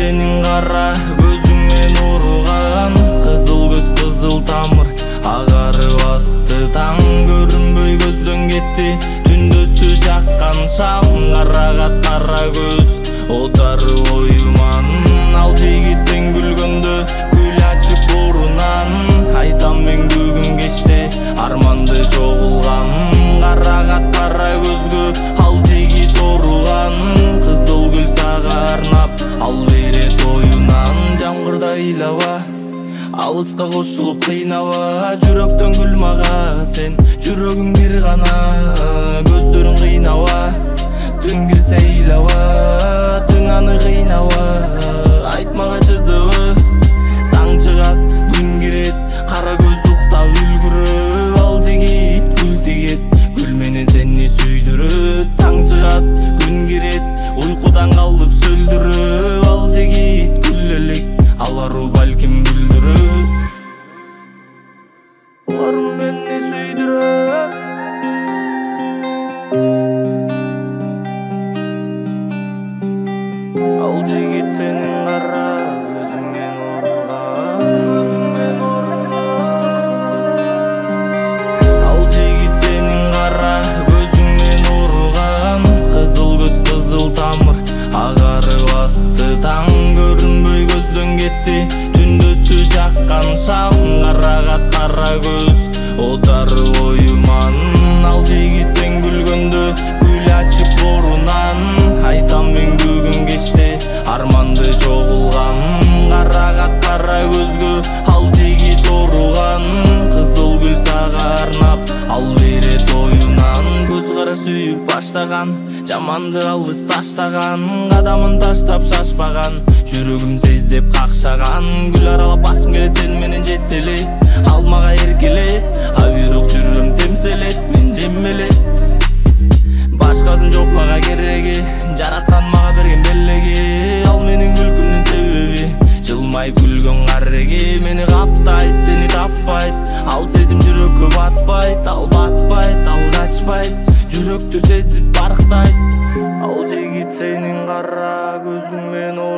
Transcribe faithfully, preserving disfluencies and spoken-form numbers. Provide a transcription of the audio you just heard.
сенин кара көзүңмен урган, кызыл көз кызыл тамыр агарып атты таң, көрүнбөй көздөн кетти түндөсү жаккан шам, карагат кара көз отары оюман, ал жигит сен күлгөндө гүл ачып орунан, айтам мен бүгүн кечте арманды чогулган, карагат кара көзгө ал жигит оруган, кызыл гүл сага арнап ал берет оюнан. Жамгырда ыйлаба, алыска кошулуп кыйнаба, жүрөктөн гүл мага сен жүрөгүң бир гана, көздөрүң кыйнаба, түн кирсе ыйлаба, түн аны кыйнаба, айтмага чыдыбы, таң чыгат күн кирет, кара көз уктап үлгүрөп, ал жигит гүл тигет, гүл менен сени сүйдүрөт, таң чыгат күн кирет, уйкудан калып сөлдүрөп, ал жигит гүл элек, ал ару балким күлдүрөт, алар мени сүйдүрөт. Ал жигит сенин кара көзүңмен урган, көзүңмен урган. Ал жигит сенин кара көзүңмен урган, кызыл көз кызыл тамыр агарып атты таң, көрүнбөй көздөн кетти түндөсү жаккан шам, карагат кара көз отары оюман, ал жигит сен күлгөндө гүл ачып орунан, айтам мен бүгүн кечте арманды чогулган, карагат кара көзгө ал жигит оруган, кызыл гүл сага арнап ал берет оюнан. Көз кара сүйүп баштаган, жаманды алыс таштаган, кадамын таштап шашпаган, жүрөгүм сездеп какшаган, гүл аралап басым келет сен менен жеттеле, ал мага эркеле, а бирок жүрөм темселет, мен жеммеле, башкасын жок мага кереги, жараткан мага берген белеги, ал менин күлкүмдүн себеби, жылмай күлгөн кареги, мени каптайт, сени таппайт, ал сезим жүрөккө батпайт, ал батпайт, ал качпайт, жүрөктү сезип барктайт. Ал жигит сенин кара көзүңмен